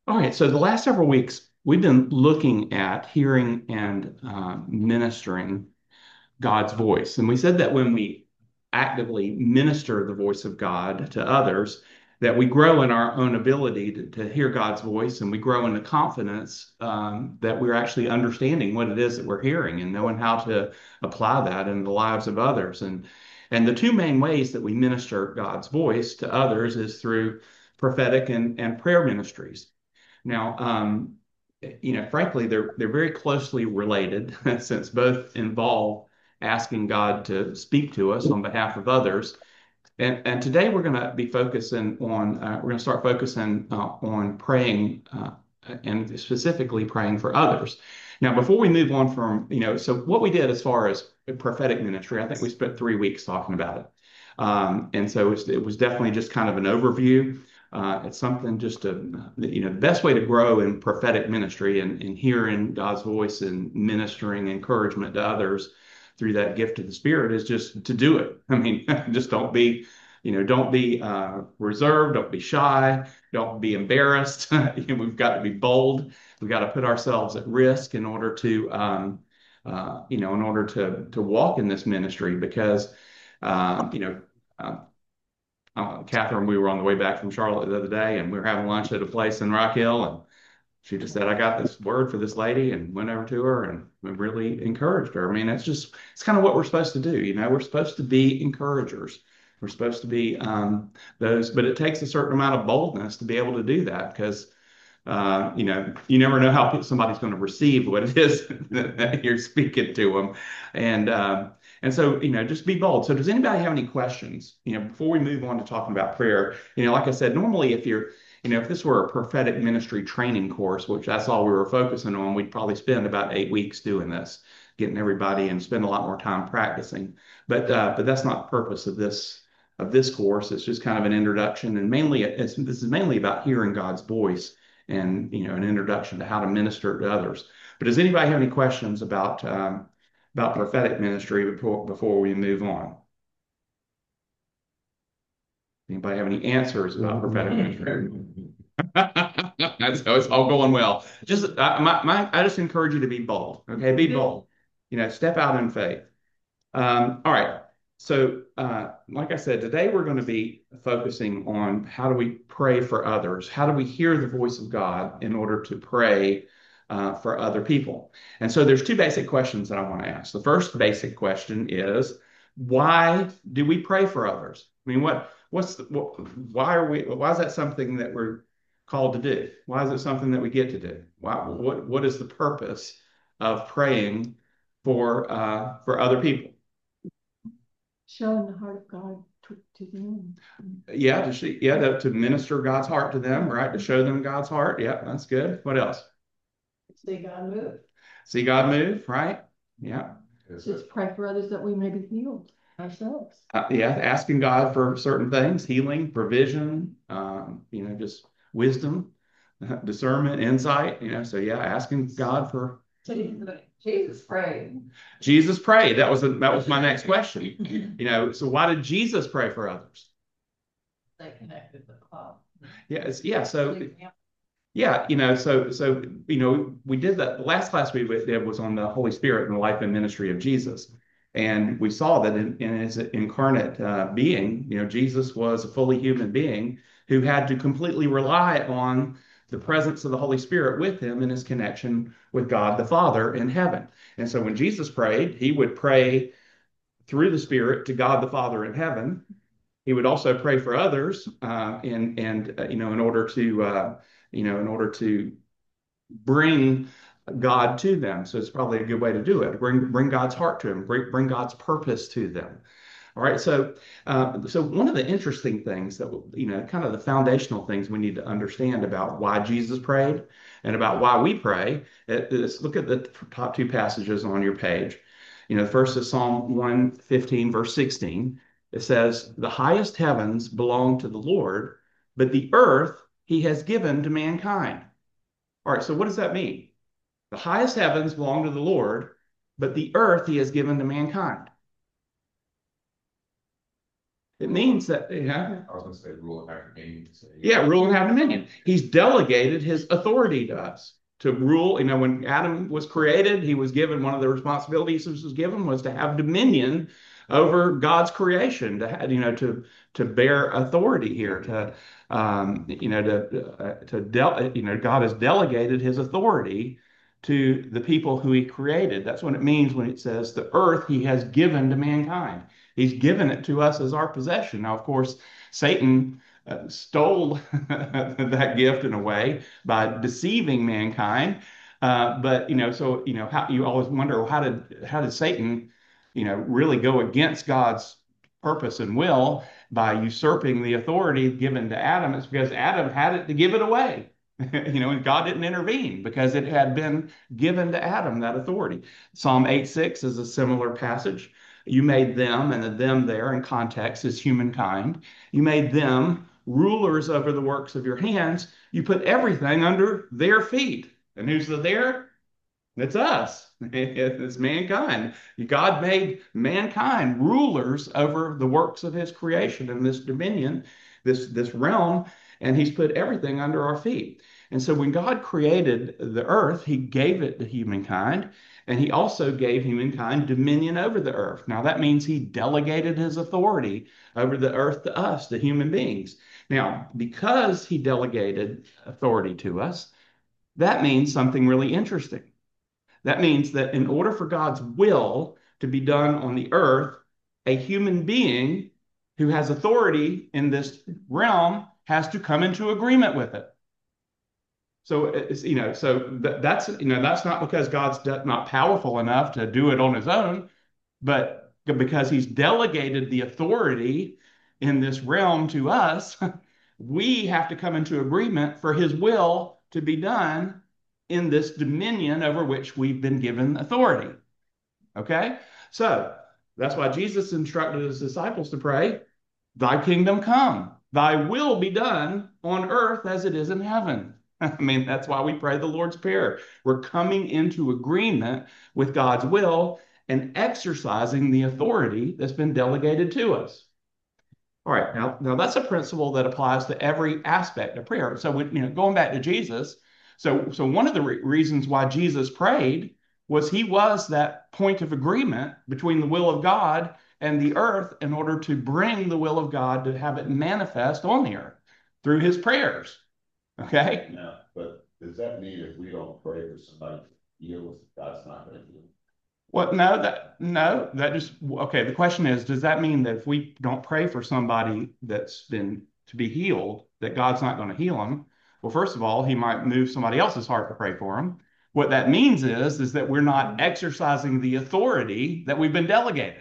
All right, so the last several weeks, we've been looking at hearing and ministering God's voice. And we said that when we actively minister the voice of God to others, that we grow in our own ability to hear God's voice and we grow in the confidence that we're actually understanding what it is that we're hearing and knowing how to apply that in the lives of others. And the two main ways that we minister God's voice to others is through prophetic and prayer ministries. Now, frankly, they're very closely related since both involve asking God to speak to us on behalf of others. And today we're going to be focusing on we're going to start focusing on praying and specifically praying for others. Now, before we move on from so what we did as far as prophetic ministry, I think we spent 3 weeks talking about it. And so it was definitely just kind of an overview. It's something just to, the best way to grow in prophetic ministry and hearing God's voice and ministering encouragement to others through that gift of the Spirit is just to do it. I mean, just don't be reserved, don't be shy, don't be embarrassed. We've got to be bold. We've got to put ourselves at risk in order to walk in this ministry because, uh, you know, uh, Catherine, we were on the way back from Charlotte the other day, and we were having lunch at a place in Rock Hill, and she just said, "I got this word for this lady," and went over to her and we really encouraged her. I mean, it's kind of what we're supposed to do. We're supposed to be encouragers. We're supposed to be those, but it takes a certain amount of boldness to be able to do that because you never know how somebody's going to receive what it is that you're speaking to them, and so just be bold. So, does anybody have any questions? Before we move on to talking about prayer, like I said, normally if this were a prophetic ministry training course, which that's all we were focusing on, we'd probably spend about 8 weeks doing this, getting everybody and spend a lot more time practicing. But that's not the purpose of this course. It's just kind of an introduction, and this is mainly about hearing God's voice and an introduction to how to minister to others. But does anybody have any questions about prophetic ministry before we move on? Anybody have any answers about prophetic ministry? So it's all going well. I just encourage you to be bold. Okay, be bold. Step out in faith. All right. So, like I said, today we're going to be focusing on how do we pray for others? How do we hear the voice of God in order to pray for other people? And so there's two basic questions that I want to ask. The first basic question is, why do we pray for others? I mean, why is that something that we're called to do? Why is it something that we get to do? What is the purpose of praying for other people? Showing the heart of God to them. Yeah, to minister God's heart to them, right? To show them God's heart. Yeah, that's good. What else? See God move. See God move, right? Yeah. Just pray for others that we may be healed ourselves. Yeah, asking God for certain things, healing, provision, just wisdom, discernment, insight. So yeah, asking God for. Jesus prayed. Jesus prayed. That was my next question. So why did Jesus pray for others? They connected the club. Yes, yeah. So yeah, we did that. The last class we did was on the Holy Spirit and the life and ministry of Jesus, and we saw that in his incarnate being, Jesus was a fully human being who had to completely rely on the presence of the Holy Spirit with him in his connection with God the Father in heaven. And so when Jesus prayed, he would pray through the Spirit to God the Father in heaven. He would also pray for others, in order to bring God to them. So it's probably a good way to do it. Bring God's heart to them. Bring God's purpose to them. All right. So one of the interesting things that kind of the foundational things we need to understand about why Jesus prayed and about why we pray is look at the top two passages on your page. First is Psalm 115, verse 16. It says, "The highest heavens belong to the Lord, but the earth he has given to mankind." All right, so what does that mean? The highest heavens belong to the Lord, but the earth he has given to mankind. It means that, I was going to say rule and have dominion. To say, yeah, rule and have dominion. He's delegated his authority to us to rule. You know, when Adam was created, he was given one of the responsibilities he was given was to have dominion over God's creation, to have, to bear authority here, God has delegated his authority to the people who he created. That's what it means when it says the earth he has given to mankind. He's given it to us as our possession. Now, of course, Satan stole that gift in a way by deceiving mankind. But how you always wonder, well, how did Satan, really go against God's purpose and will by usurping the authority given to Adam? It's because Adam had it to give it away. And God didn't intervene because it had been given to Adam, that authority. Psalm 8:6 is a similar passage. You made them, and the them there in context is humankind. You made them rulers over the works of your hands. You put everything under their feet. And who's the there? It's us. It's mankind. God made mankind rulers over the works of his creation and this dominion, this realm, and he's put everything under our feet. And so when God created the earth, he gave it to humankind, and he also gave humankind dominion over the earth. Now that means he delegated his authority over the earth to us, the human beings. Now, because he delegated authority to us, that means something really interesting. That means that in order for God's will to be done on the earth, a human being who has authority in this realm has to come into agreement with it. So that's not because God's not powerful enough to do it on his own, but because he's delegated the authority in this realm to us, we have to come into agreement for his will to be done in this dominion over which we've been given authority. Okay? So that's why Jesus instructed his disciples to pray, thy kingdom come, thy will be done on earth as it is in heaven. I mean, that's why we pray the Lord's Prayer. We're coming into agreement with God's will and exercising the authority that's been delegated to us. All right, now that's a principle that applies to every aspect of prayer. So, going back to Jesus, so one of the reasons why Jesus prayed was he was that point of agreement between the will of God and the earth in order to bring the will of God to have it manifest on the earth through his prayers. Okay? Yeah, but does that mean if we don't pray for somebody to heal, God's not going to heal? Well, that just okay. The question is, does that mean that if we don't pray for somebody that's been to be healed, that God's not going to heal them? Well, first of all, he might move somebody else's heart to pray for them. What that means is that we're not exercising the authority that we've been delegated.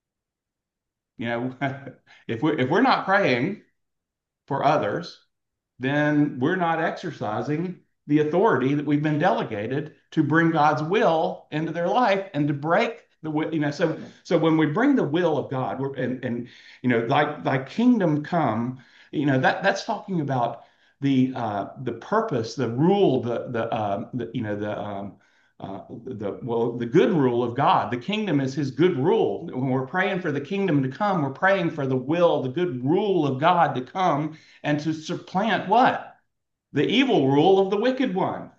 If we're not praying for others, then we're not exercising the authority that we've been delegated to bring God's will into their life and to break the will. So when we bring the will of God, thy kingdom come, that's talking about the purpose, the rule, the good rule of God. The kingdom is his good rule. When we're praying for the kingdom to come, we're praying for the will, the good rule of God to come and to supplant what? The evil rule of the wicked one.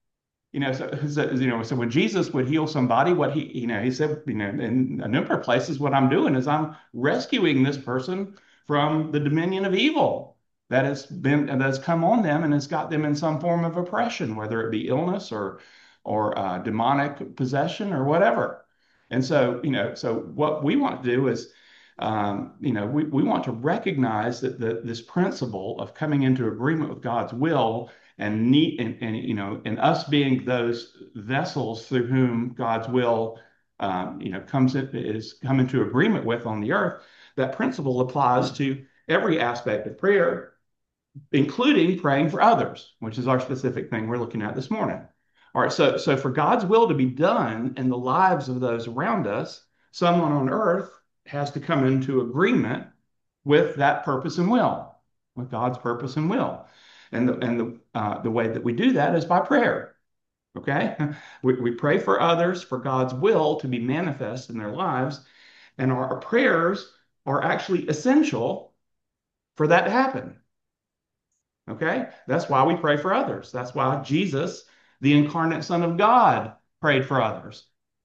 So when Jesus would heal somebody, what he said, in a number of places, what I'm doing is I'm rescuing this person from the dominion of evil that's come on them and has got them in some form of oppression, whether it be illness or demonic possession or whatever. And so what we want to do is, we want to recognize that this principle of coming into agreement with God's will and us being those vessels through whom God's will, is come into agreement with on the earth. That principle applies to every aspect of prayer, including praying for others, which is our specific thing we're looking at this morning. All right, so for God's will to be done in the lives of those around us, someone on earth has to come into agreement with that purpose and will, with God's purpose and will. And the way that we do that is by prayer. Okay? We pray for others for God's will to be manifest in their lives, and our prayers are actually essential for that to happen. Okay? That's why we pray for others. That's why Jesus, the incarnate Son of God, prayed for others.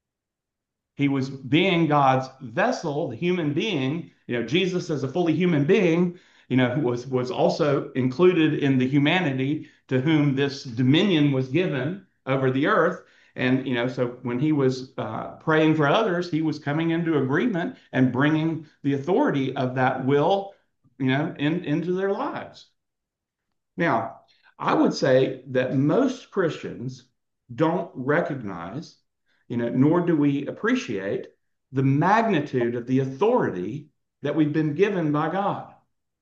He was being God's vessel, the human being. Jesus as a fully human being, was also included in the humanity to whom this dominion was given over the earth. And, so when he was praying for others, he was coming into agreement and bringing the authority of that will, into their lives. Now, I would say that most Christians don't recognize, nor do we appreciate the magnitude of the authority that we've been given by God.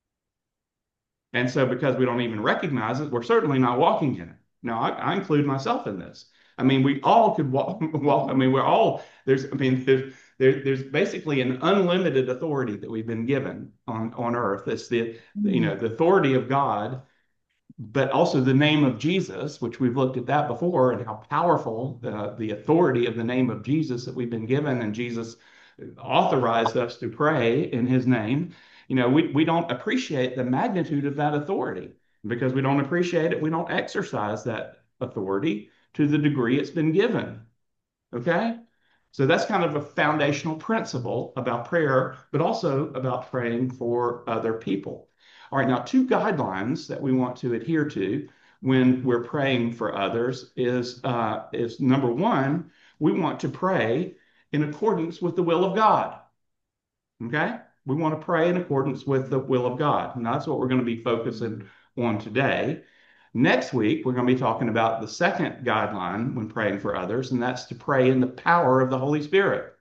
And so, because we don't even recognize it, we're certainly not walking in it. Now, I include myself in this. I mean, we all could walk. I mean, we're all there's basically an unlimited authority that we've been given on earth. It's the authority of God, but also the name of Jesus, which we've looked at that before, and how powerful the authority of the name of Jesus that we've been given, and Jesus authorized us to pray in his name. We don't appreciate the magnitude of that authority. Because we don't appreciate it, we don't exercise that authority to the degree it's been given. Okay? So that's kind of a foundational principle about prayer, but also about praying for other people. All right, now two guidelines that we want to adhere to when we're praying for others is number one, we want to pray in accordance with the will of God. Okay? We want to pray in accordance with the will of God. And that's what we're going to be focusing on today. Next week, we're going to be talking about the second guideline when praying for others, and that's to pray in the power of the Holy Spirit.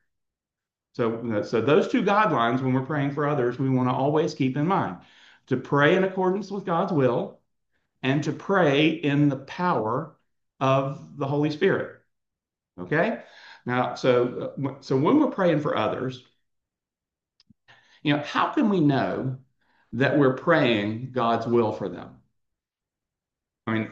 So those two guidelines, when we're praying for others, we want to always keep in mind to pray in accordance with God's will and to pray in the power of the Holy Spirit. Okay? Now, so when we're praying for others, how can we know that we're praying God's will for them? I mean,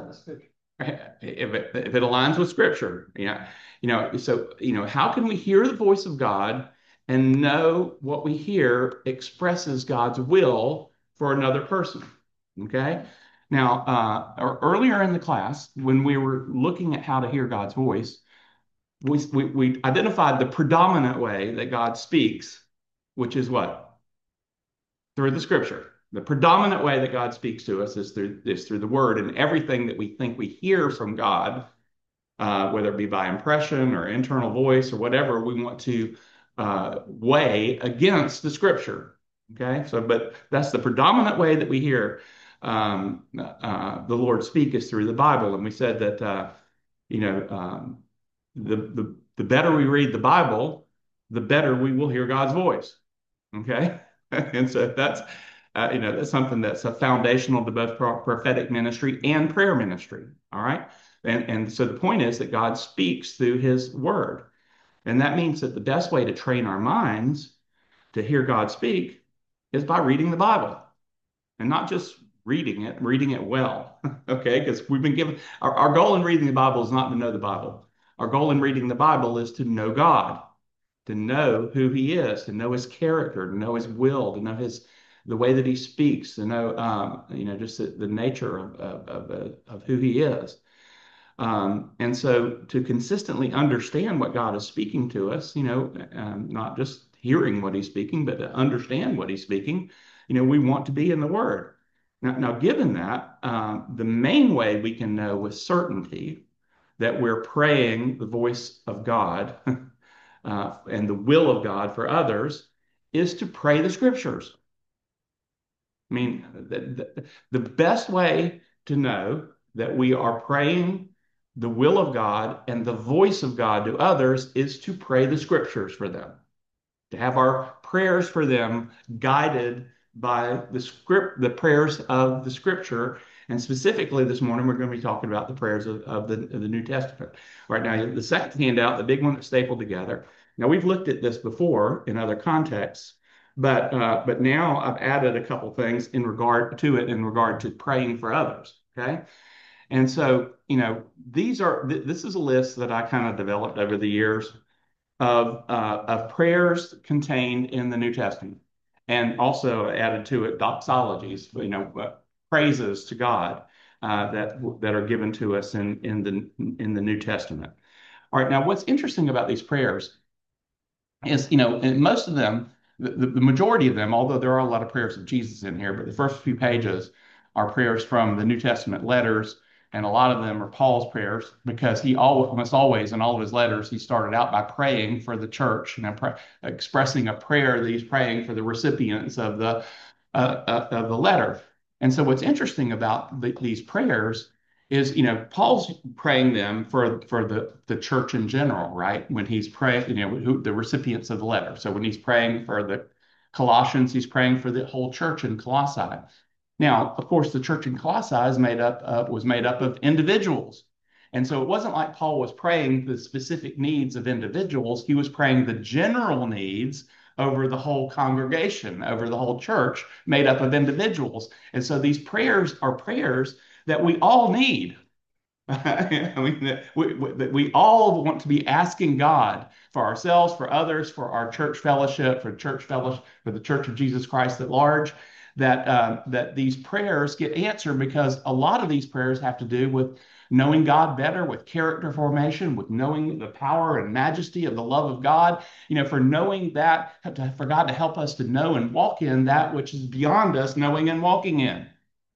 if it aligns with Scripture, so how can we hear the voice of God and know what we hear expresses God's will for another person? Okay. Now, earlier in the class, when we were looking at how to hear God's voice, we identified the predominant way that God speaks, which is what? Through the Scripture. The predominant way that God speaks to us is through the Word, and everything that we think we hear from God, whether it be by impression or internal voice or whatever, we want to weigh against the Scripture. Okay, but that's the predominant way that we hear the Lord speak is through the Bible, and we said that the better we read the Bible, the better we will hear God's voice. Okay, and so that's something that's a foundational to both prophetic ministry and prayer ministry. All right. And so the point is that God speaks through his word. And that means that the best way to train our minds to hear God speak is by reading the Bible and not just reading it well. Okay. Because we've been given our goal in reading the Bible is not to know the Bible. Our goal in reading the Bible is to know God, to know who he is, to know his character, to know his will, to know the way that he speaks, to know, just the nature of who he is. And so to consistently understand what God is speaking to us, not just hearing what he's speaking, but to understand what he's speaking, we want to be in the Word. Now given that, the main way we can know with certainty that we're praying the voice of God and the will of God for others is to pray the Scriptures. I mean, the best way to know that we are praying the will of God and the voice of God to others is to pray the Scriptures for them, to have our prayers for them guided by the prayers of the Scripture. And specifically this morning, we're going to be talking about the prayers of the New Testament. Right now, the second handout, the big one that's stapled together. Now, we've looked at this before in other contexts, but now I've added a couple things in regard to praying for others. Okay. And so, this is a list that I kind of developed over the years of prayers contained in the New Testament. and also added to it doxologies, praises to God that are given to us in the New Testament. All right, now what's interesting about these prayers is, and most of them, the majority of them, although there are a lot of prayers of Jesus in here, but the first few pages are prayers from the New Testament letters, and a lot of them are Paul's prayers because he almost always in all of his letters he started out by praying for the church, expressing a prayer that he's praying for the recipients of the letter. And so, what's interesting about these prayers is, Paul's praying them for the church in general, right? When he's praying, the recipients of the letter. So when he's praying for the Colossians, he's praying for the whole church in Colossae. Now, of course, the church in Colossae was made up of individuals. And so it wasn't like Paul was praying the specific needs of individuals. He was praying the general needs over the whole congregation, over the whole church made up of individuals. And so these prayers are prayers that we all need. I mean, that we all want to be asking God for ourselves, for others, for our church fellowship, for the Church of Jesus Christ at large, that these prayers get answered because a lot of these prayers have to do with knowing God better, with character formation, with knowing the power and majesty of the love of God, for knowing that, for God to help us to know and walk in that which is beyond us knowing and walking in.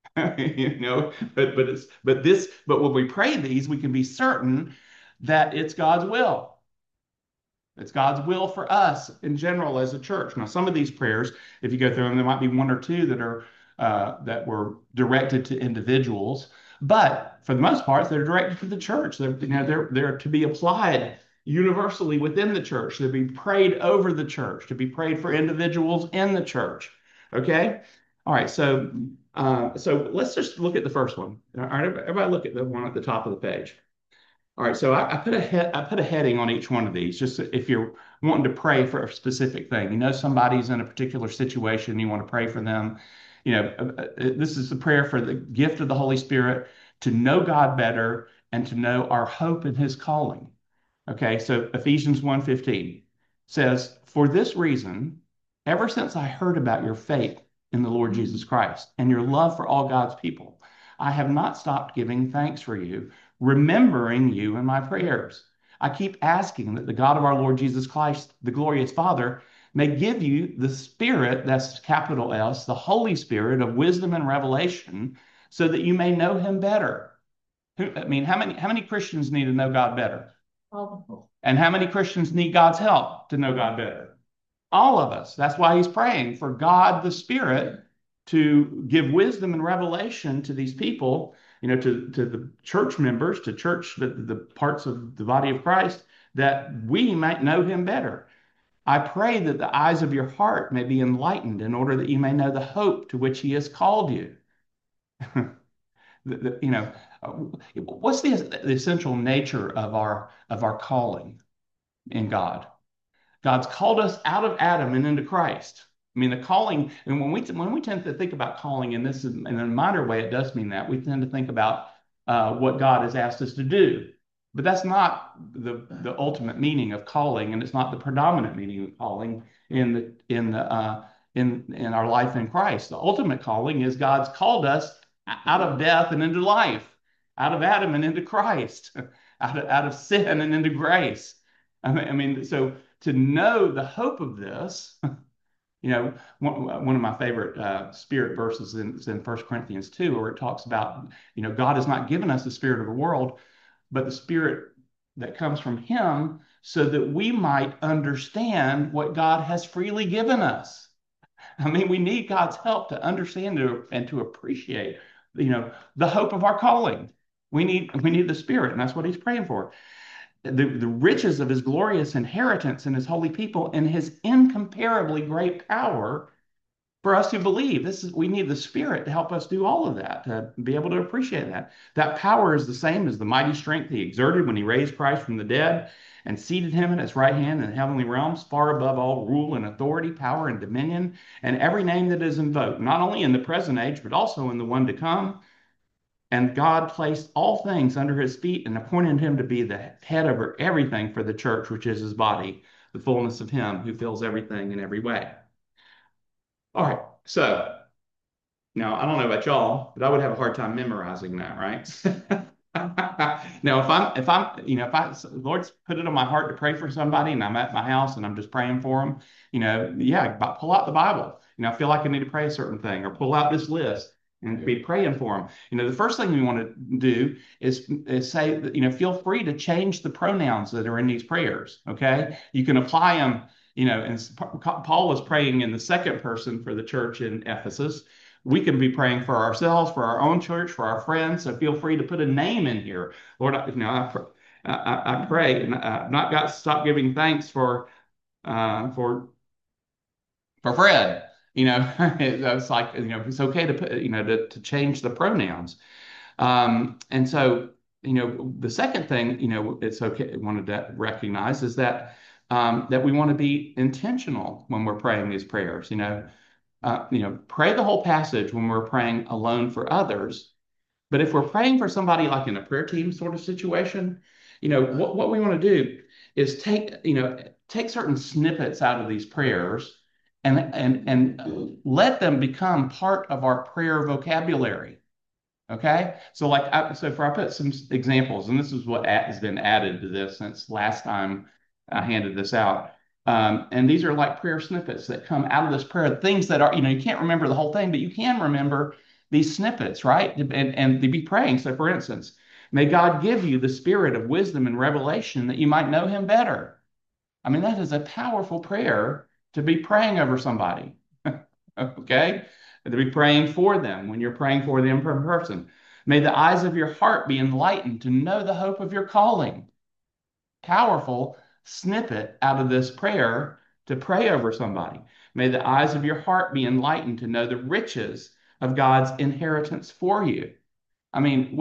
But when we pray these, we can be certain that it's God's will. It's God's will for us in general as a church. Now, some of these prayers, if you go through them, there might be one or two that were directed to individuals, but for the most part, they're directed to the church. They're to be applied universally within the church. They're to be prayed over the church, to be prayed for individuals in the church. Okay. All right. So let's just look at the first one. All right, everybody look at the one at the top of the page. All right, so I put a heading on each one of these, just if you're wanting to pray for a specific thing. Somebody's in a particular situation, you want to pray for them. This is the prayer for the gift of the Holy Spirit to know God better and to know our hope in His calling. Okay, so Ephesians 1:15 says, "For this reason, ever since I heard about your faith in the Lord Jesus Christ and your love for all God's people, I have not stopped giving thanks for you, remembering you in my prayers. I keep asking that the God of our Lord Jesus Christ, the glorious Father, may give you the Spirit, that's capital S, the Holy Spirit of wisdom and revelation, so that you may know Him better." How many Christians need to know God better? And how many Christians need God's help to know God better? All of us. That's why he's praying for God the Spirit to give wisdom and revelation to these people, to the church members, to the parts of the body of Christ, that we might know him better. I pray that the eyes of your heart may be enlightened in order that you may know the hope to which he has called you. What's the essential nature of our calling in God? God's called us out of Adam and into Christ. I mean, the calling, and when we tend to think about calling, and this is in a minor way, it does mean that we tend to think about what God has asked us to do, but that's not the ultimate meaning of calling, and it's not the predominant meaning of calling in our life in Christ. The ultimate calling is God's called us out of death and into life, out of Adam and into Christ, out of sin and into grace. So to know the hope of this, one of my favorite spirit verses is in 1 Corinthians 2, where it talks about, God has not given us the spirit of the world, but the spirit that comes from him so that we might understand what God has freely given us. We need God's help to understand and to appreciate, the hope of our calling. We need the Spirit, and that's what he's praying for. The riches of his glorious inheritance in his holy people and his incomparably great power for us who believe. We need the Spirit to help us do all of that, to be able to appreciate that. That power is the same as the mighty strength he exerted when he raised Christ from the dead and seated him at his right hand in the heavenly realms, far above all rule and authority, power and dominion, and every name that is invoked, not only in the present age, but also in the one to come. And God placed all things under his feet and appointed him to be the head over everything for the church, which is his body, the fullness of him who fills everything in every way. All right. So now I don't know about y'all, but I would have a hard time memorizing that, right? Now, if the Lord's put it on my heart to pray for somebody and I'm at my house and I'm just praying for them, yeah, pull out the Bible. I feel like I need to pray a certain thing or pull out this list and be praying for them. The first thing we want to do is say that, feel free to change the pronouns that are in these prayers. Okay. You can apply them, and Paul was praying in the second person for the church in Ephesus. We can be praying for ourselves, for our own church, for our friends. So feel free to put a name in here. Lord, I pray, and I've not got to stop giving thanks uh, for for Fred. It's like it's okay to put to change the pronouns. And so the second thing it's okay. I wanted to recognize is that we want to be intentional when we're praying these prayers. Pray the whole passage when we're praying alone for others. But if we're praying for somebody like in a prayer team sort of situation, what we want to do is take certain snippets out of these prayers and let them become part of our prayer vocabulary. Okay, so I put some examples, and this is what has been added to this since last time I handed this out. And these are like prayer snippets that come out of this prayer, things that are you can't remember the whole thing, but you can remember these snippets, right? And to be praying. So, for instance, may God give you the spirit of wisdom and revelation that you might know Him better. I mean, that is a powerful prayer to be praying over somebody. Okay? To be praying for them when you're praying for them in person. May the eyes of your heart be enlightened to know the hope of your calling. Powerful snippet out of this prayer to pray over somebody. May the eyes of your heart be enlightened to know the riches of God's inheritance for you. I mean,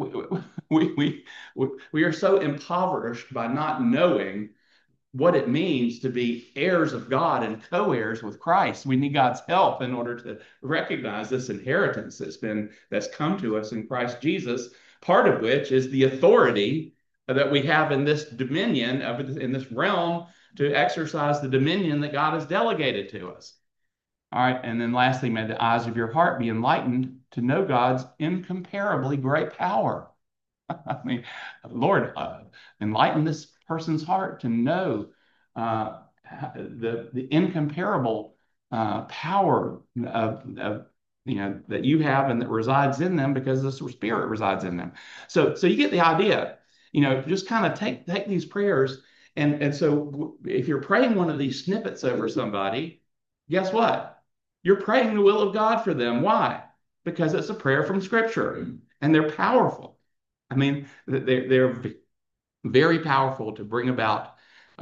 we are so impoverished by not knowing what it means to be heirs of God and co-heirs with Christ. We need God's help in order to recognize this inheritance that's come to us in Christ Jesus, part of which is the authority that we have in this dominion in this realm to exercise the dominion that God has delegated to us. All right, and then lastly, may the eyes of your heart be enlightened to know God's incomparably great power. I mean, Lord, enlighten this person's heart to know uh, the incomparable power of that you have and that resides in them because the Spirit resides in them. So you get the idea. Just kind of take these prayers and so if you're praying one of these snippets over somebody, guess what? You're praying the will of God for them. Why? Because it's a prayer from Scripture and they're powerful. I mean, they're very powerful to bring about,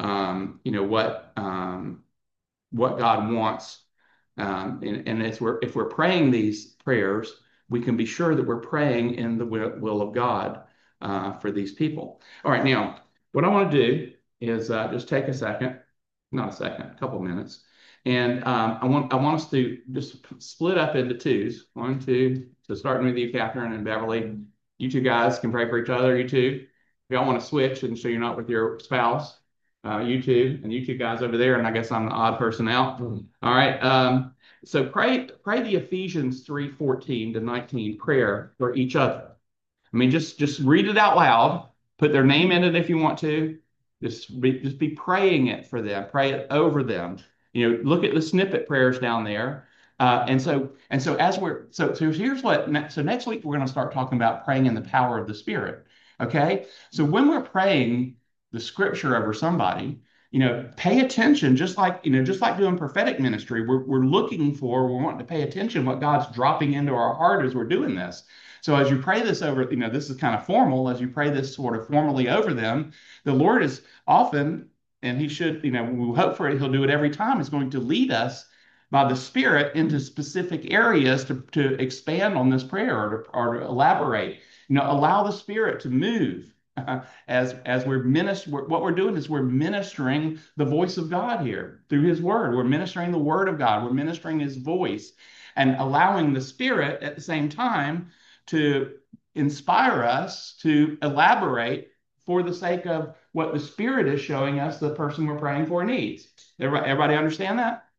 what God wants. And if we're praying these prayers, we can be sure that we're praying in the will of God for these people. All right, now what I want to do is just take a second, not a second, a couple minutes, and I want us to just split up into twos. One, two. So starting with you, Catherine and Beverly, you two guys can pray for each other. You two, if y'all want to switch, and so you're not with your spouse, you two, and you two guys over there, and I guess I'm the odd person out. All right. So pray the Ephesians 3:14 to 19 prayer for each other. I mean, just read it out loud. Put their name in it if you want to. Just be praying it for them. Pray it over them. Look at the snippet prayers down there. And so as we're so here's so next week we're going to start talking about praying in the power of the Spirit. Okay. So when we're praying the Scripture over somebody, pay attention. Just like doing prophetic ministry, we're wanting to pay attention what God's dropping into our heart as we're doing this. So as you pray this over, this is kind of formal. As you pray this sort of formally over them, the Lord is often, and He should, we hope for it, He'll do it every time, is going to lead us by the Spirit into specific areas to expand on this prayer or to elaborate. Allow the Spirit to move as we're what we're doing is we're ministering the voice of God here through His Word. We're ministering the Word of God. We're ministering His voice and allowing the Spirit at the same time to inspire us to elaborate for the sake of what the Spirit is showing us the person we're praying for needs. Everybody understand that?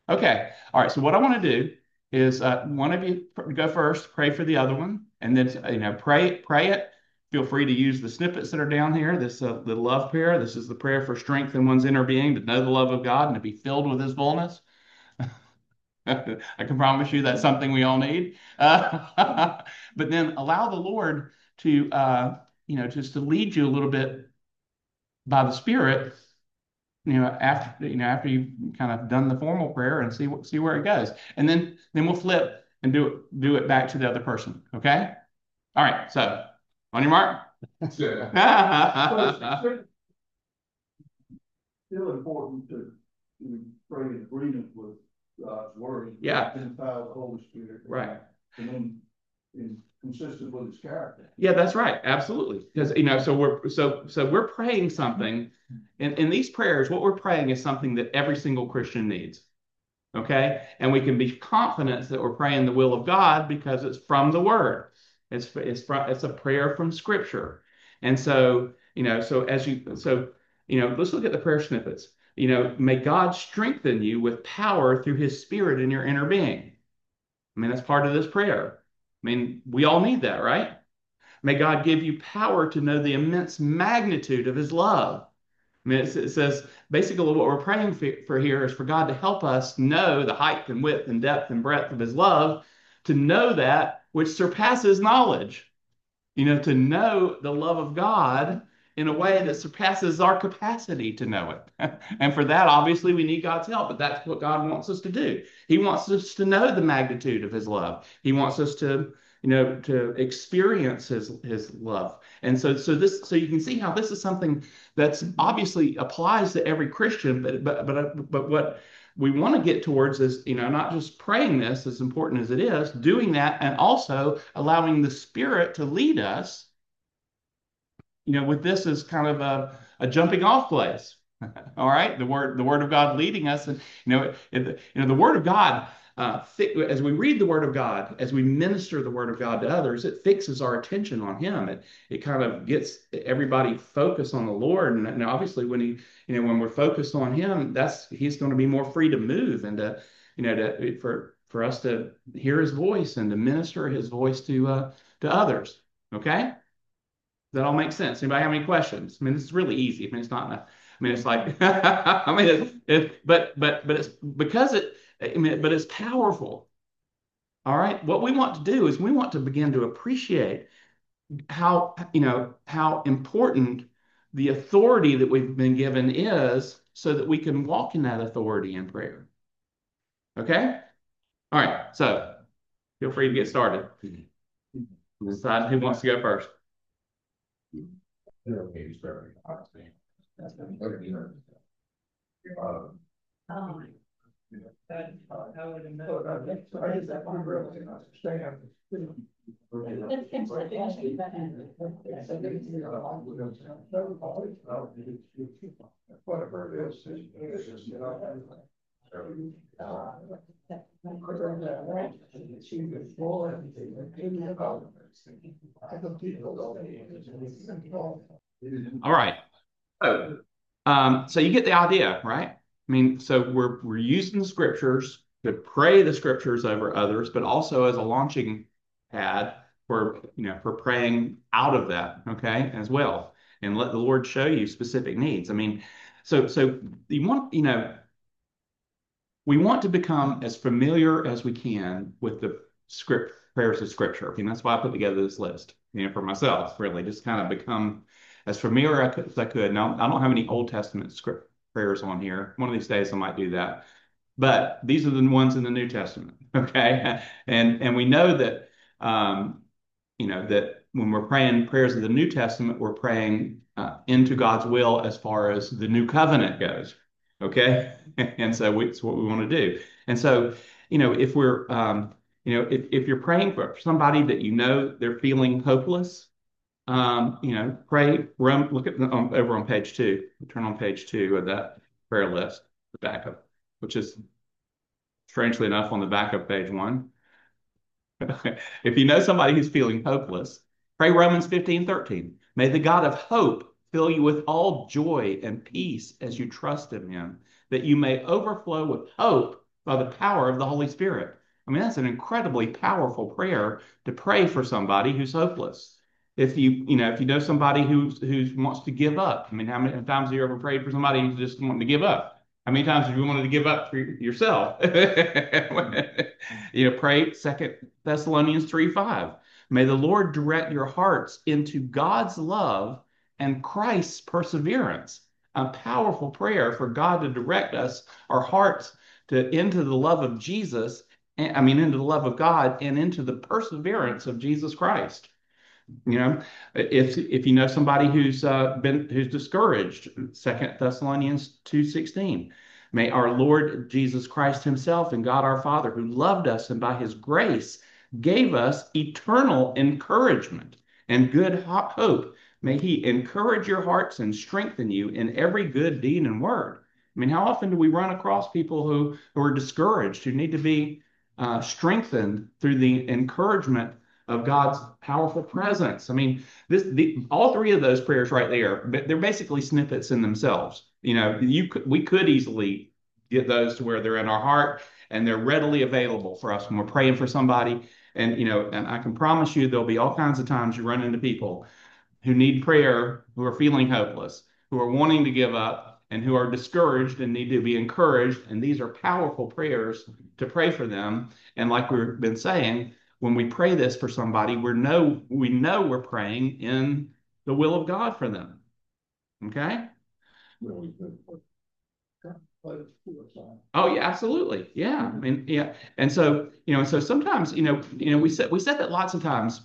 Okay. All right. So what I want to do is one of you go first, pray for the other one, and then pray it. Feel free to use the snippets that are down here. This the love prayer. This is the prayer for strength in one's inner being to know the love of God and to be filled with His fullness. I can promise you that's something we all need. But then allow the Lord to just to lead you a little bit by the Spirit, after you've kind of done the formal prayer and see where it goes. And then we'll flip and do it back to the other person. Okay? All right. So on your mark. Still important to pray in agreement with God's word. Yeah. Empower the Holy Spirit. Right. And then consistent with His character. Yeah, that's right. Absolutely. Because we're praying something, and in these prayers, what we're praying is something that every single Christian needs. Okay? And we can be confident that we're praying the will of God because it's from the Word. It's a prayer from Scripture. And so, let's look at the prayer snippets. May God strengthen you with power through His Spirit in your inner being. I mean, that's part of this prayer. I mean, we all need that, right? May God give you power to know the immense magnitude of His love. I mean, it says basically what we're praying for here is for God to help us know the height and width and depth and breadth of His love, to know that which surpasses knowledge, to know the love of God in a way that surpasses our capacity to know it. And for that, obviously, we need God's help, but that's what God wants us to do. He wants us to know the magnitude of His love. He wants us to experience His love. And so you can see how this is something that's obviously applies to every Christian, but what we want to get towards is, not just praying this, as important as it is, doing that, and also allowing the Spirit to lead us, with this as kind of a jumping off place. All right, the word of God leading us, and the word of God. As we read the Word of God, as we minister the Word of God to others, it fixes our attention on Him. It kind of gets everybody focused on the Lord, and obviously when we're focused on Him, He's going to be more free to move and for us to hear His voice and to minister His voice to others. Okay, does that all make sense? Anybody have any questions? I mean, this is really easy. I mean, it's not. I mean, it's like I mean, but it's because it. I mean, but it's powerful. All right. What we want to do is we want to begin to appreciate how important the authority that we've been given is so that we can walk in that authority in prayer. Okay? All right. So feel free to get started. Decide who wants to go first. I would whatever it is, All right. So you get the idea, right? I mean, so we're using the scriptures to pray the scriptures over others, but also as a launching pad for praying out of that, okay, as well, and let the Lord show you specific needs. I mean, so we want to become as familiar as we can with the prayers of Scripture. I mean, that's why I put together this list, for myself, really, just kind of become as familiar as I could. Now, I don't have any Old Testament script prayers on here. One of these days I might do that. But these are the ones in the New Testament, okay? And we know that that when we're praying prayers of the New Testament, we're praying into God's will as far as the new covenant goes, okay? And so it's what we want to do. And so, if we're if you're praying for somebody that they're feeling hopeless, pray. Look at over on page 2. Turn on page 2 of that prayer list, the backup, which is strangely enough on the back of page 1. If you know somebody who's feeling hopeless, pray Romans 15:13. May the God of hope fill you with all joy and peace as you trust in Him, that you may overflow with hope by the power of the Holy Spirit. I mean, that's an incredibly powerful prayer to pray for somebody who's hopeless. If you know somebody who wants to give up, I mean, how many times have you ever prayed for somebody who's just wanting to give up? How many times have you wanted to give up for yourself? Pray Second Thessalonians 3:5. May the Lord direct your hearts into God's love and Christ's perseverance. A powerful prayer for God to direct us, our hearts, into the love of Jesus, into the love of God and into the perseverance of Jesus Christ. If you know somebody who's discouraged, Second Thessalonians 2:16. May our Lord Jesus Christ himself and God our Father, who loved us and by his grace gave us eternal encouragement and good hope. May he encourage your hearts and strengthen you in every good deed and word. I mean, how often do we run across people who are discouraged, who need to be strengthened through the encouragement of God's powerful presence? I mean, all three of those prayers right there, they're basically snippets in themselves. We could easily get those to where they're in our heart and they're readily available for us when we're praying for somebody. And I can promise you there'll be all kinds of times you run into people who need prayer, who are feeling hopeless, who are wanting to give up, and who are discouraged and need to be encouraged. And these are powerful prayers to pray for them. And like we've been saying, when we pray this for somebody, we know we're praying in the will of God for them. Okay? Really good. Contemplative suicide. Oh yeah, absolutely. Yeah. I mean, yeah. And so sometimes, we said that lots of times,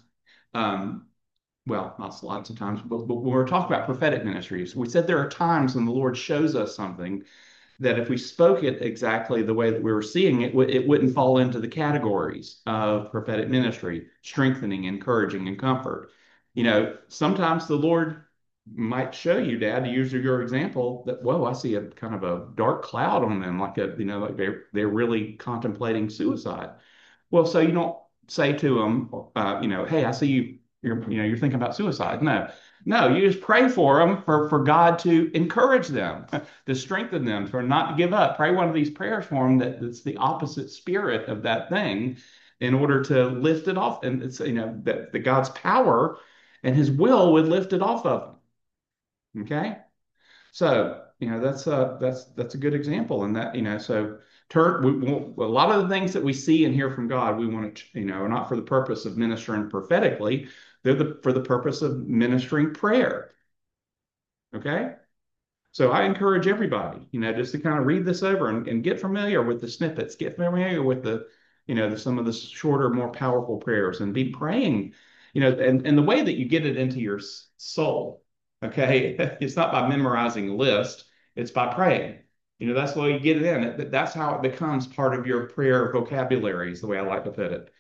well, not lots of times, but when we're talking about prophetic ministries, we said there are times when the Lord shows us something that if we spoke it exactly the way that we were seeing it, it wouldn't fall into the categories of prophetic ministry, strengthening, encouraging, and comfort. Sometimes the Lord might show you, Dad, to use your example, that, whoa, I see a kind of a dark cloud on them, like like they're really contemplating suicide. Well, so you don't say to them, hey, I see you're thinking about suicide. No, you just pray for them for God to encourage them, to strengthen them, for not to give up. Pray one of these prayers for them that's the opposite spirit of that thing, in order to lift it off, and it's that God's power and His will would lift it off of them. Okay. So, that's a good example. And that, so a lot of the things that we see and hear from God, we want to, are not for the purpose of ministering prophetically. They're for the purpose of ministering prayer. Okay. So I encourage everybody, just to kind of read this over and get familiar with the snippets, get familiar with some of the shorter, more powerful prayers, and be praying, and the way that you get it into your soul. Okay. It's not by memorizing a list. It's by praying. That's the way you get it in. That's how it becomes part of your prayer vocabulary, is the way I like to put it.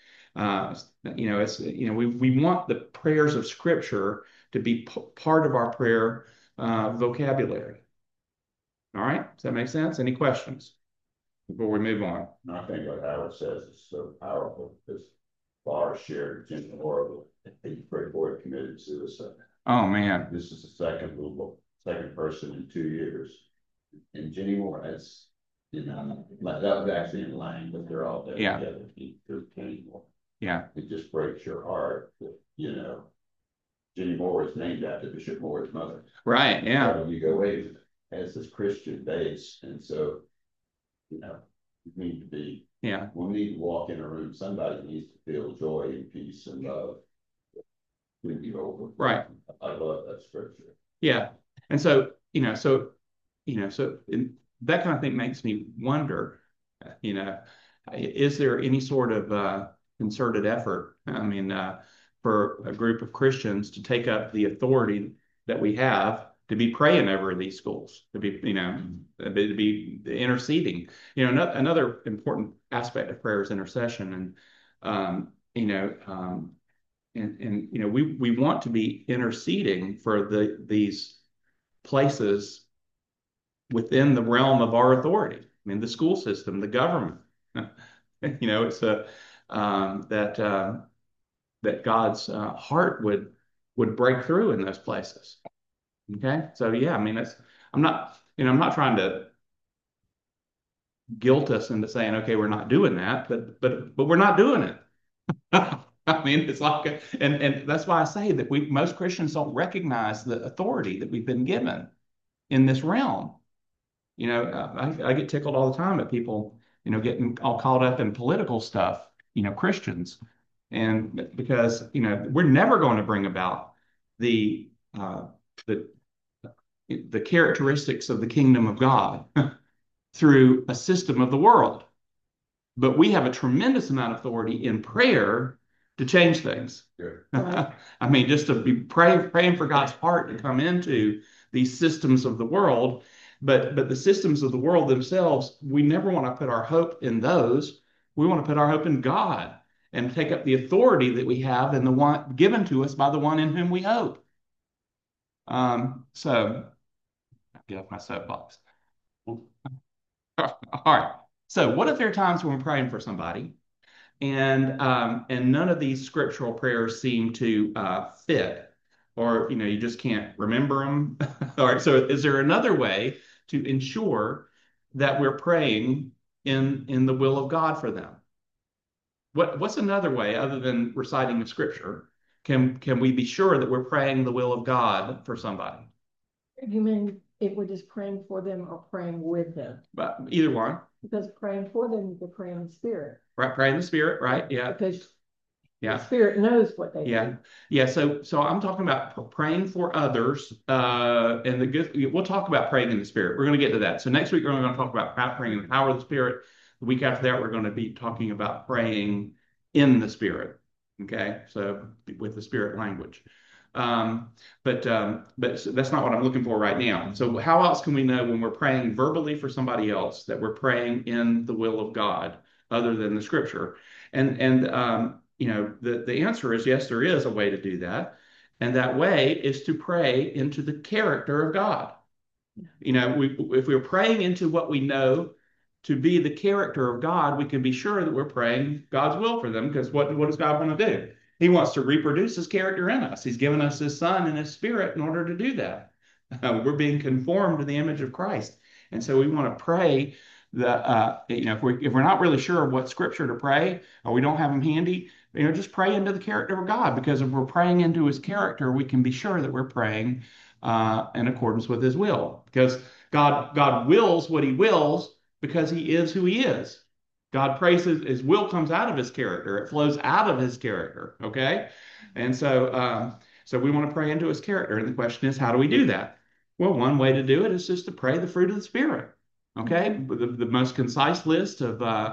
We want the prayers of Scripture to be part of our prayer vocabulary. All right. Does that make sense? Any questions before we move on? And I think what Howard says is so powerful, because Barr shared Jim Horrible. He prayed for it, committed suicide. Oh man. This is the second person in 2 years. And Jenny Moore has, like that was actually in line, but they're all there together. There's Jenny Moore. Yeah. It just breaks your heart that, Jenny Moore is named after Bishop Moore's mother. Right. Yeah. So you go, wait, has this Christian base. And so, you need to be, we need to walk in a room. Somebody needs to feel joy and peace and love. Right. I love that scripture. Yeah. And so, that kind of thing makes me wonder, is there any sort of concerted effort, for a group of Christians to take up the authority that we have to be praying over these schools, to be interceding. Another important aspect of prayer is intercession. We want to be interceding for these places within the realm of our authority. I mean, the school system, the government. It's that God's heart would break through in those places. Okay, so yeah, I'm not trying to guilt us into saying, okay, we're not doing that, but we're not doing it. I mean, it's like, and that's why I say that most Christians don't recognize the authority that we've been given in this realm. I get tickled all the time at people, getting all caught up in political stuff, Christians, and because we're never going to bring about the uh, the the characteristics of the kingdom of God through a system of the world. But we have a tremendous amount of authority in prayer to change things. Sure. I mean, just to be praying for God's heart to come into these systems of the world. But the systems of the world themselves, we never want to put our hope in those. We want to put our hope in God and take up the authority that we have and the one given to us by the one in whom we hope. So I get off my soapbox. All right. So what if there are times when we're praying for somebody and none of these scriptural prayers seem to fit, or you just can't remember them? All right. So is there another way to ensure that we're praying in the will of God for them? What's another way other than reciting the scripture? Can we be sure that we're praying the will of God for somebody? You mean if we're just praying for them or praying with them? But either one. Because praying for them, you're praying in the spirit. Right, pray in the spirit, right? Yeah. Because Yeah. the spirit knows what they Yeah. do. Yeah. So I'm talking about praying for others, and we'll talk about praying in the spirit. We're going to get to that. So next week we're going to talk about praying in the power of the spirit. The week after that, we're going to be talking about praying in the spirit. Okay. So with the spirit language. But that's not what I'm looking for right now. So how else can we know when we're praying verbally for somebody else that we're praying in the will of God other than the scripture? And the answer is yes, there is a way to do that. And that way is to pray into the character of God. If we're praying into what we know to be the character of God, we can be sure that we're praying God's will for them, because what does God want to do? He wants to reproduce his character in us. He's given us his son and his spirit in order to do that. We're being conformed to the image of Christ. And so we want to pray that, if we're not really sure of what scripture to pray, or we don't have them handy, just pray into the character of God, because if we're praying into his character, we can be sure that we're praying in accordance with his will, because God wills what he wills because he is who he is. God praises, his will comes out of his character. It flows out of his character. Okay. And so we want to pray into his character. And the question is, how do we do that? Well, one way to do it is just to pray the fruit of the Spirit. Okay. The most concise list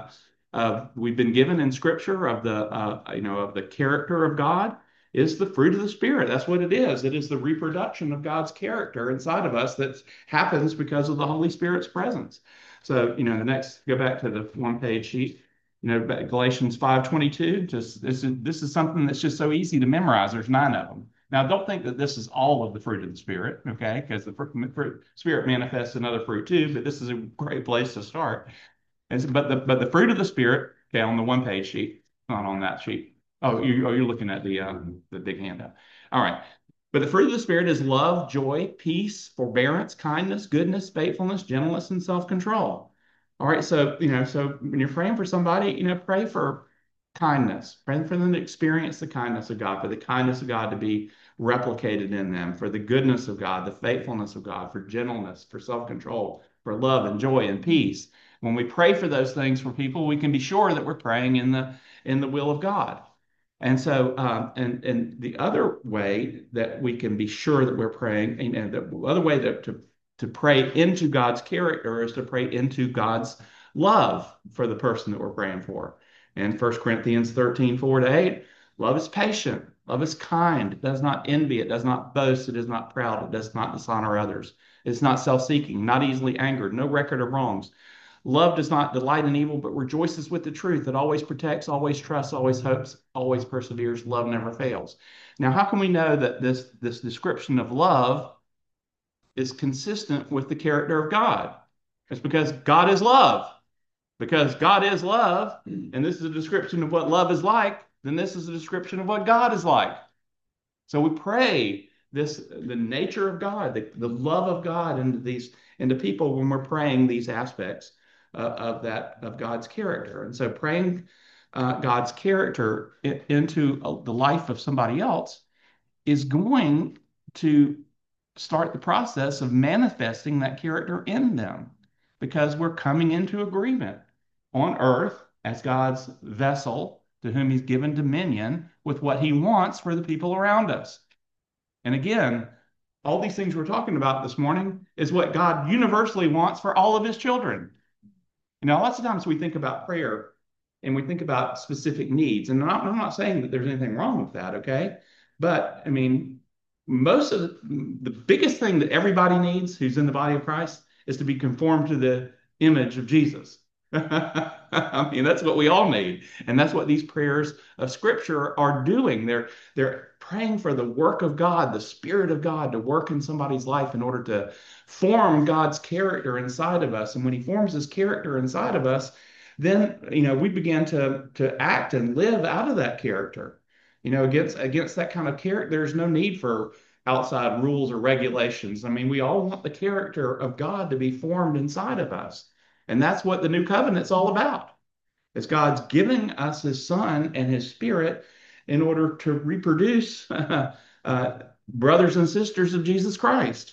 of we've been given in scripture of the character of God is the fruit of the Spirit. That's what it is. It is the reproduction of God's character inside of us that happens because of the Holy Spirit's presence. So, the next, go back to the one-page sheet, Galatians 5:22, just this is something that's just so easy to memorize. There's 9 of them. Now, don't think that this is all of the fruit of the Spirit, okay? Because the Spirit manifests another fruit too, but this is a great place to start. But the fruit of the Spirit, okay, on the one-page sheet, not on that sheet. Oh, you're looking at the big handout. All right. But the fruit of the Spirit is love, joy, peace, forbearance, kindness, goodness, faithfulness, gentleness, and self-control. All right. So when you're praying for somebody, pray for kindness. Pray for them to experience the kindness of God, for the kindness of God to be replicated in them, for the goodness of God, the faithfulness of God, for gentleness, for self-control, for love and joy and peace. When we pray for those things for people, we can be sure that we're praying in the will of God. And so, and the other way that we can be sure that we're praying, and the other way to pray into God's character is to pray into God's love for the person that we're praying for. And 1 Corinthians 13:4-8, love is patient, love is kind, it does not envy, it does not boast, it is not proud, it does not dishonor others, it's not self-seeking, not easily angered, no record of wrongs. Love does not delight in evil, but rejoices with the truth. It always protects, always trusts, always hopes, always perseveres. Love never fails. Now, how can we know that this description of love is consistent with the character of God? It's because God is love. Because God is love, and this is a description of what love is like, then this is a description of what God is like. So we pray the nature of God, the love of God into people when we're praying these aspects of God's character. And so praying God's character into the life of somebody else is going to start the process of manifesting that character in them because we're coming into agreement on earth as God's vessel to whom he's given dominion with what he wants for the people around us. And again, all these things we're talking about this morning is what God universally wants for all of his children. Lots of times we think about prayer and we think about specific needs. And I'm not saying that there's anything wrong with that, okay? But I mean, most of the biggest thing that everybody needs who's in the body of Christ is to be conformed to the image of Jesus. I mean, that's what we all need. And that's what these prayers of Scripture are doing. They're praying for the work of God, the Spirit of God to work in somebody's life in order to form God's character inside of us. And when he forms his character inside of us, then we begin to act and live out of that character. Against that kind of character, there's no need for outside rules or regulations. I mean, we all want the character of God to be formed inside of us. And that's what the new covenant's all about. It's God's giving us his son and his spirit in order to reproduce brothers and sisters of Jesus Christ.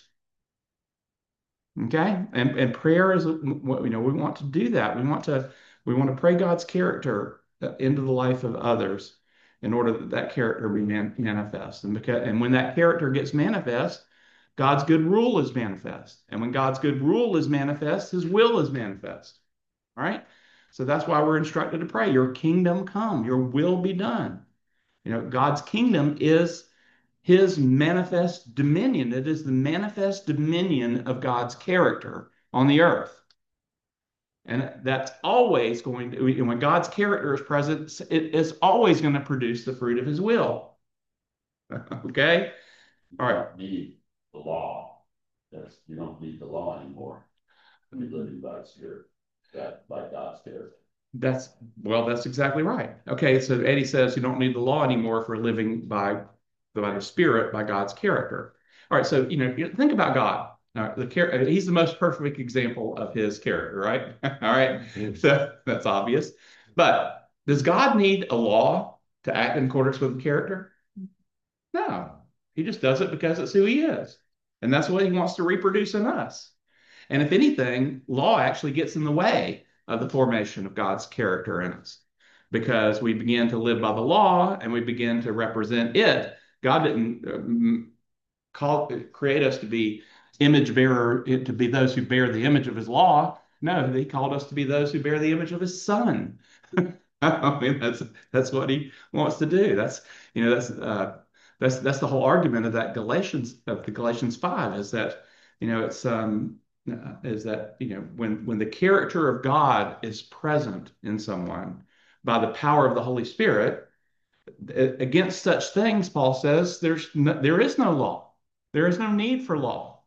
Okay, and prayer is what we want to do that. We want to pray God's character into the life of others in order that that character be manifest. And when that character gets manifest, God's good rule is manifest. And when God's good rule is manifest, his will is manifest. All right? So that's why we're instructed to pray, your kingdom come, your will be done. God's kingdom is his manifest dominion. It is the manifest dominion of God's character on the earth. And that's always going to, when God's character is present, it is always going to produce the fruit of his will. Okay? All right. You need the law. You don't need the law anymore. You're living by Spirit, by God's character. That's exactly right. Okay, so Eddie says you don't need the law anymore for living by the Spirit, by God's character. All right, so think about God. He's the most perfect example of his character, right? All right, so that's obvious. But does God need a law to act in accordance with the character? No, he just does it because it's who he is, and that's what he wants to reproduce in us. And if anything, law actually gets in the way of the formation of God's character in us because we begin to live by the law and we begin to represent it. God didn't create us to be image bearer, to be those who bear the image of his law. No, he called us to be those who bear the image of his son. I mean, that's what he wants to do. That's the whole argument of the Galatians 5 is that when the character of God is present in someone by the power of the Holy Spirit, against such things, Paul says, there is no law. There is no need for law.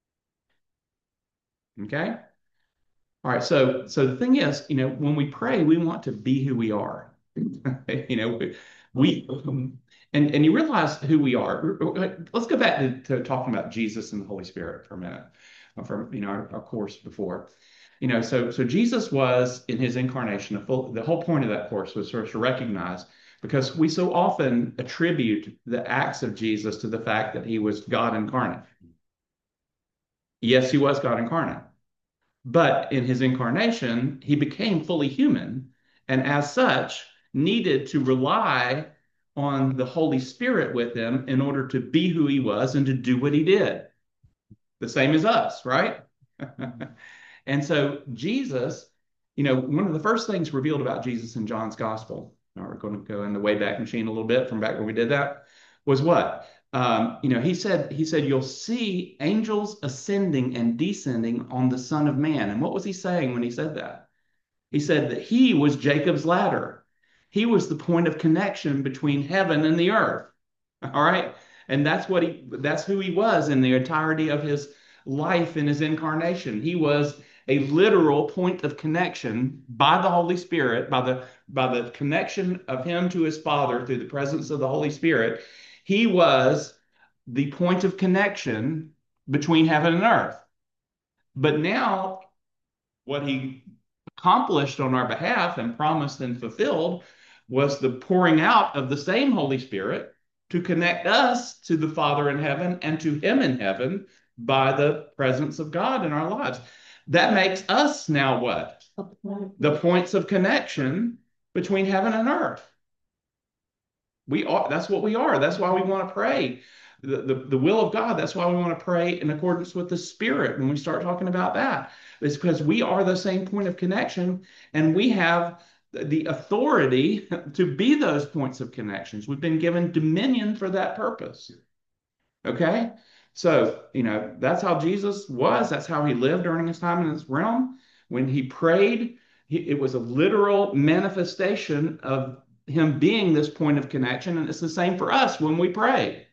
Okay? All right, so the thing is, when we pray, we want to be who we are. we and you realize who we are. Let's go back to talking about Jesus and the Holy Spirit for a minute from our course before. So Jesus was in his incarnation. The whole point of that course was to recognize, because we so often attribute the acts of Jesus to the fact that he was God incarnate. Yes, he was God incarnate. But in his incarnation, he became fully human, and as such, needed to rely on the Holy Spirit with him in order to be who he was and to do what he did. The same as us, right? And so Jesus, one of the first things revealed about Jesus in John's gospel, we're going to go in the Wayback Machine a little bit from back when we did that, was what? He said, you'll see angels ascending and descending on the Son of Man. And what was he saying when he said that? He said that he was Jacob's ladder. He was the point of connection between heaven and the earth. All right. And that's who he was in the entirety of his life in his incarnation. He was a literal point of connection by the Holy Spirit, by the connection of him to his Father through the presence of the Holy Spirit. He was the point of connection between heaven and earth. But now, what he accomplished on our behalf and promised and fulfilled was the pouring out of the same Holy Spirit to connect us to the Father in heaven and to Him in heaven by the presence of God in our lives. That makes us now what? The points of connection between heaven and earth. We are, that's what we are. That's why we want to pray. The will of God, that's why we want to pray in accordance with the Spirit when we start talking about that. It's because we are the same point of connection and we have the authority to be those points of connections. We've been given dominion for that purpose. Okay? So, that's how Jesus was. That's how he lived during his time in this realm. When he prayed, it was a literal manifestation of him being this point of connection. And it's the same for us when we pray.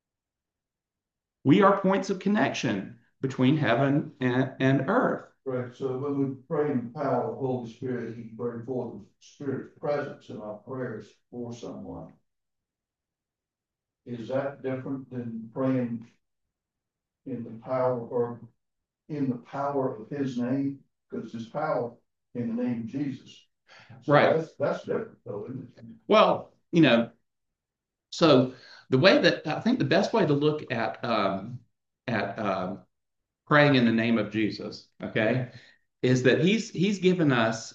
We are points of connection between heaven and earth. Right. So when we pray in the power of the Holy Spirit, He can bring forth the Spirit's presence in our prayers for someone. Is that different than praying in the power or in the power of His name? Because His power in the name of Jesus. So right. That's different, though, isn't it? Well, so the way that I think the best way to look at praying in the name of Jesus, okay, is that he's given us.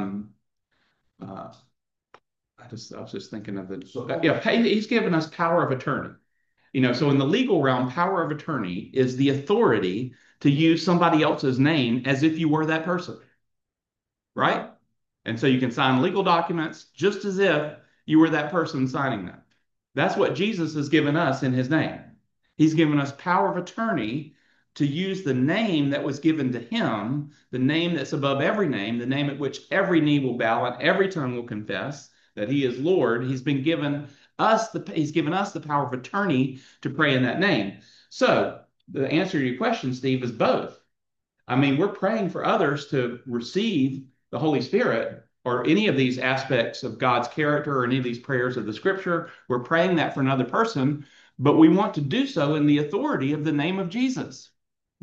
I was just thinking of he's given us power of attorney. So in the legal realm, power of attorney is the authority to use somebody else's name as if you were that person, right? And so you can sign legal documents just as if you were that person signing them. That's what Jesus has given us in his name. He's given us power of attorney to use the name that was given to him, the name that's above every name, the name at which every knee will bow and every tongue will confess that he is Lord. He's given us the power of attorney to pray in that name. So the answer to your question, Steve, is both. I mean, we're praying for others to receive the Holy Spirit or any of these aspects of God's character or any of these prayers of the scripture. We're praying that for another person, but we want to do so in the authority of the name of Jesus.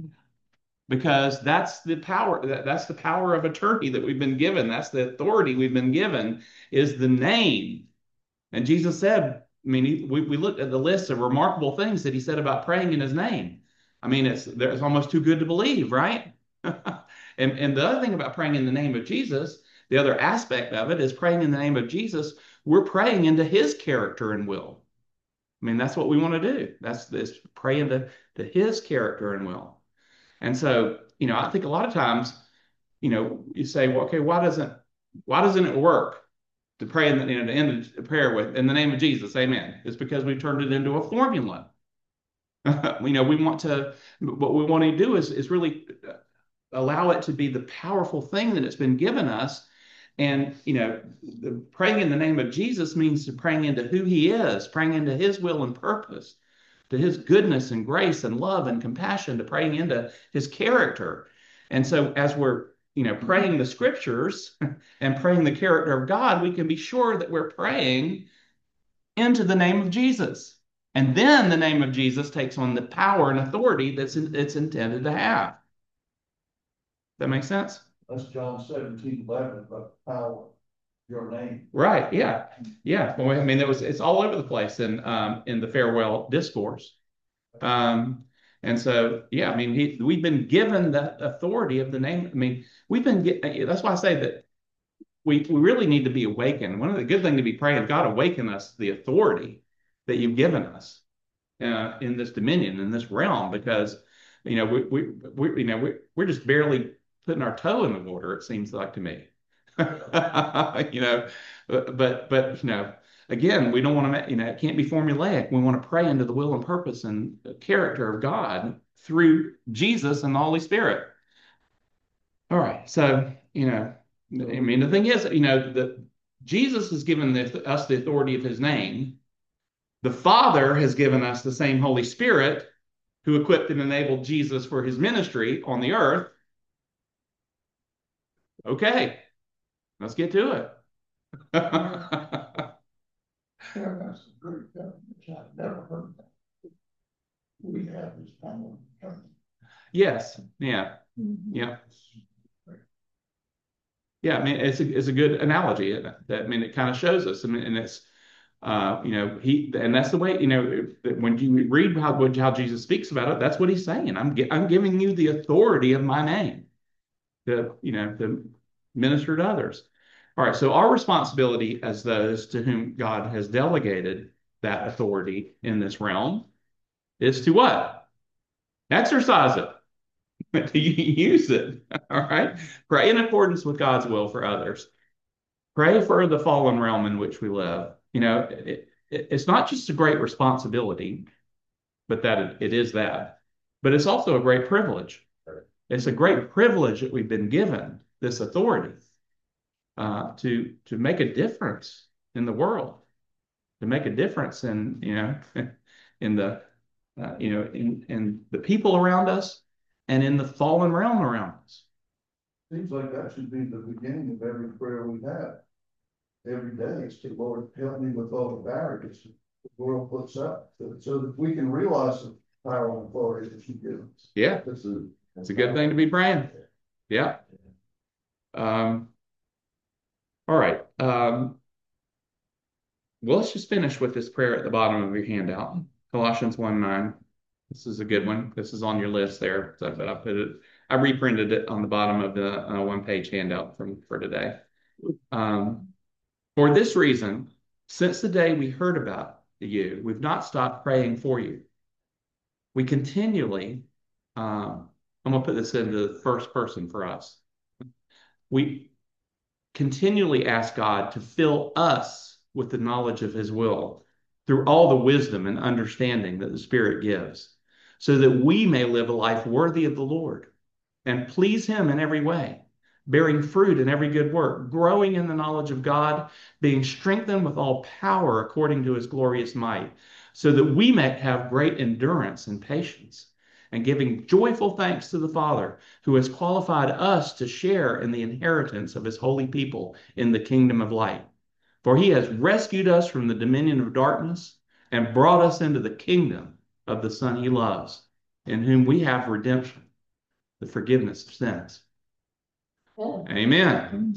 Because that's the power of attorney that we've been given. That's the authority we've been given, is the name. And Jesus said, I mean, we looked at the list of remarkable things that he said about praying in his name. I mean, it's almost too good to believe, right? and the other thing about praying in the name of Jesus, the other aspect of it is praying in the name of Jesus. We're praying into his character and will. I mean, that's what we want to do. That's this pray into his character and will. And so, I think a lot of times, you say, well, okay, why doesn't it work to pray to end the prayer with in the name of Jesus, amen? It's because we turned it into a formula. What we want to do is really allow it to be the powerful thing that it's been given us. And, praying in the name of Jesus means praying into who he is, praying into his will and purpose, to his goodness and grace and love and compassion, to praying into his character. And so as we're, praying the scriptures and praying the character of God, we can be sure that we're praying into the name of Jesus. And then the name of Jesus takes on the power and authority it's intended to have. That makes sense? That's John 17:11, about the power of your name. Right. Yeah. Yeah. Well, I mean, it's all over the place in the farewell discourse. And so, yeah, I mean, we've been given the authority of the name. I mean, that's why I say that we really need to be awakened. One of the good things to be praying, God, awaken us the authority that you've given us in this dominion, in this realm, because, we're just barely putting our toe in the water, it seems like to me. But again, we don't want to, it can't be formulaic. We want to pray into the will and purpose and the character of God through Jesus and the Holy Spirit. All right. So, I mean, the thing is, that Jesus has given us the authority of his name. The Father has given us the same Holy Spirit who equipped and enabled Jesus for his ministry on the earth. Okay, let's get to it. Yeah, that's a great definition. I've never heard that. We have his power of attorney. Yes. Yeah. Yeah. Yeah, I mean, it's a good analogy. I mean, it kind of shows us. I mean, and it's, and that's the way, when you read how Jesus speaks about it, that's what he's saying. I'm giving you the authority of my name to minister to others. All right. So our responsibility as those to whom God has delegated that authority in this realm is to what? Exercise it, to use it. All right. Pray in accordance with God's will for others. Pray for the fallen realm in which we live. It's not just a great responsibility, but that it is that, but it's also a great privilege. It's a great privilege that we've been given this authority to make a difference in the world, to make a difference in in the in the people around us and in the fallen realm around us. Seems like that should be the beginning of every prayer we have. Every day is to, Lord, help me with all the barriers the world puts up, so that we can realize the power and authority that you give us. Yeah, it's a good thing to be praying. Yeah. All right. Well, let's just finish with this prayer at the bottom of your handout. Colossians 1:9. This is a good one. This is on your list there. But I reprinted it on the bottom of the one-page handout for today. For this reason, since the day we heard about you, we've not stopped praying for you. We continually, I'm going to put this into the first person for us. We continually ask God to fill us with the knowledge of his will through all the wisdom and understanding that the Spirit gives, so that we may live a life worthy of the Lord and please him in every way, bearing fruit in every good work, growing in the knowledge of God, being strengthened with all power according to his glorious might, so that we may have great endurance and patience, and giving joyful thanks to the Father, who has qualified us to share in the inheritance of his holy people in the kingdom of light. For he has rescued us from the dominion of darkness and brought us into the kingdom of the Son he loves, in whom we have redemption, the forgiveness of sins. Amen.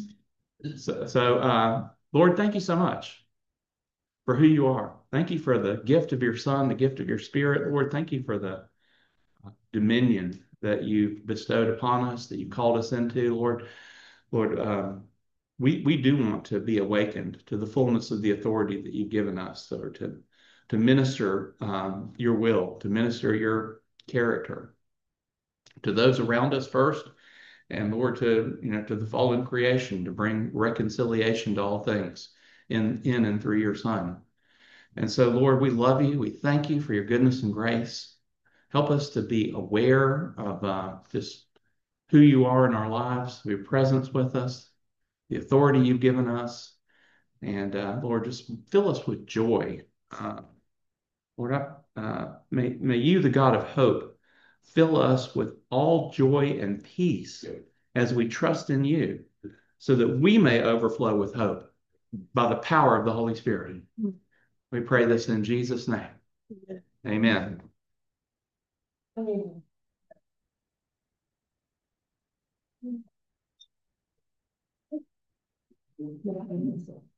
Lord, thank you so much for who you are. Thank you for the gift of your Son, the gift of your Spirit. Lord, thank you for the dominion that you've bestowed upon us, that you called us into, Lord. Lord, we do want to be awakened to the fullness of the authority that you've given us, or to minister your will, to minister your character to those around us first, and Lord, to the fallen creation, to bring reconciliation to all things in and through your Son. And so, Lord, we love you. We thank you for your goodness and grace. Help us to be aware of just who you are in our lives, your presence with us, the authority you've given us. And Lord, just fill us with joy. Lord, may you, the God of hope, fill us with all joy and peace as we trust in you, so that we may overflow with hope by the power of the Holy Spirit. We pray this in Jesus' name. Amen. Amen.